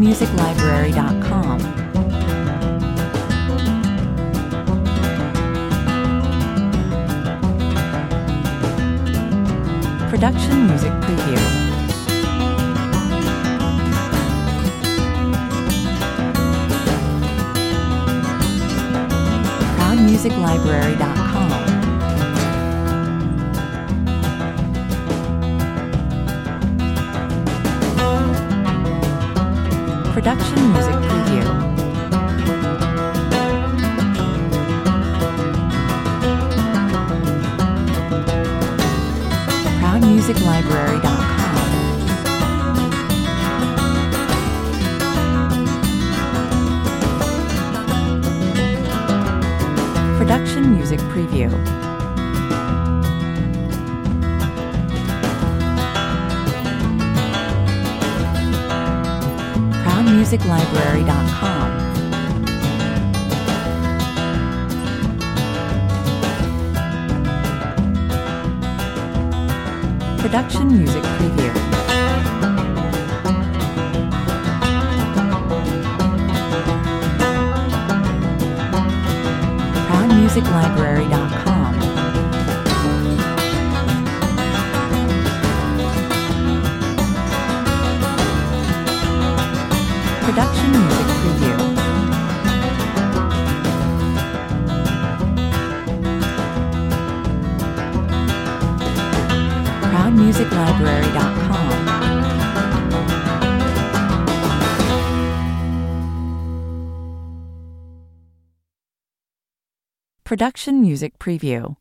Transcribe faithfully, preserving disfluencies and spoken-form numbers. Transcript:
music library dot com. Production Music Preview. proud music library dot com. Production Music Preview. proud music library dot com. Production Music Preview. proud music library dot com. Production Music Preview. proud music library dot com. Production Music Preview. proud music library dot com. Production Music Preview.